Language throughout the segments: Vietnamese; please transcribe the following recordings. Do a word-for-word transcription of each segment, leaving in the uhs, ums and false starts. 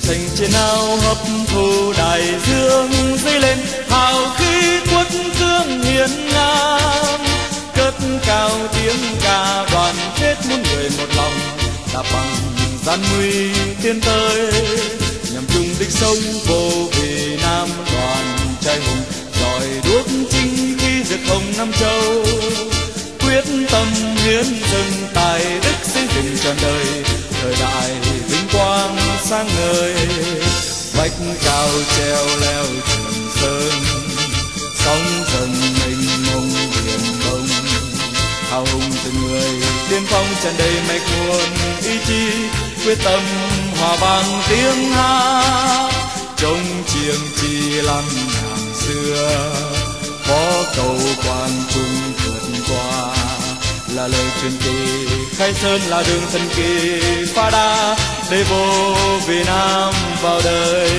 xanh trên áo hấp thu đại dương dấy lên hào khí quất cương hiên ngang, cất cao tiếng ca đoàn kết muôn người một lòng, đạp bằng gian nguy tiến tới nhằm chung đích sông vô vì Nam đoàn trai hùng dọi đuốc chinh khi diệt hồng Nam Châu, quyết tâm hiến dâng tài đức xây dựng trọn đời thời đại vinh quang sáng ngời. Vách cao treo leo Trường Sơn, sóng dần mênh mông biển đông, hào hùng từng người tiên phong tràn đầy mạch nguồn ý chí quyết tâm hòa vang tiếng hát trong chiêng chi lăng hàng xưa, có cầu quan trung vượt qua là lời truyền kỳ. Khai Sơn là đường thần kỳ phá đa để vô Việt Nam vào đời.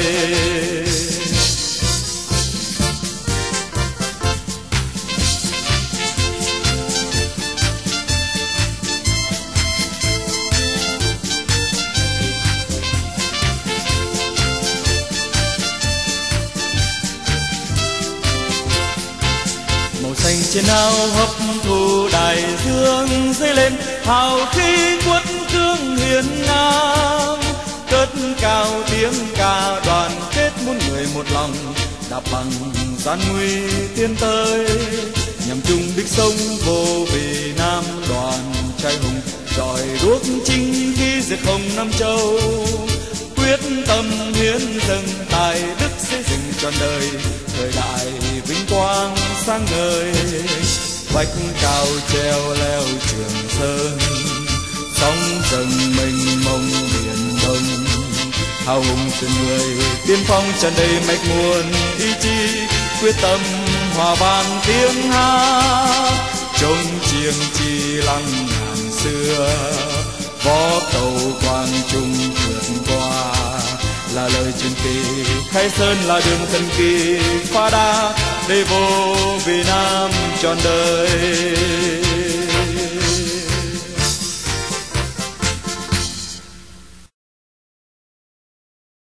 Màu xanh trên áo hấp thu đại dương dấy lên hào khí quất cương hiên ngang, cất cao tiếng ca đoàn kết muôn người một lòng, đạp bằng gian nguy tiến tới nhằm chung đích sông vô vì Nam đoàn trai hùng dọi đuốc chinh khi diệt hồng Nam Châu, quyết tâm hiến dâng tài đức xây dựng trọn đời thời đại vinh quang sáng ngời. Vách cao treo leo Trường Sơn, sóng dần mênh mông biển đông, hào hùng từng người tiên phong tràn đầy mạch nguồn ý chí quyết tâm hòa vang tiếng hát trong chiêng chi lăng ngàn xưa, võ tàu quang trung vượt qua là lời truyền kỳ. Khai Sơn là đường thần kỳ phá đa để vô Việt Nam trọn đời.